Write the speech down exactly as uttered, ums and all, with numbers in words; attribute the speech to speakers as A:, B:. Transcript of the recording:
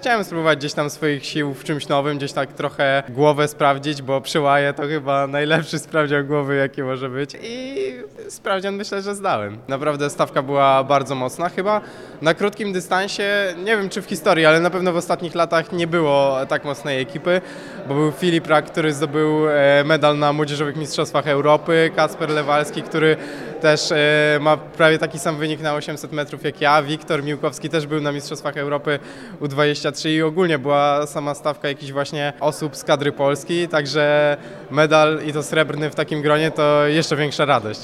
A: chciałem spróbować gdzieś tam swoich sił w czymś nowym, gdzieś tak trochę głowę sprawdzić, bo przy łaje to chyba najlepszy sprawdzian głowy, jaki może być i sprawdzian myślę, że zdałem. Naprawdę stawka była bardzo mocna. Chyba na krótkim dystansie, nie wiem czy w historii, ale na pewno w ostatnich latach nie było tak mocnej ekipy, bo był Filip Rak, który zdobył e, medal na Młodzieżowych Mistrzostwach Europy, Kacper Lewalski, który też e, ma prawie taki sam wynik na osiemset metrów jak ja, Wiktor Miłkowski też był na Mistrzostwach Europy U dwadzieścia trzy i ogólnie była sama stawka jakichś właśnie osób z kadry Polski, także medal i to srebrny w takim gronie to jeszcze większa radość.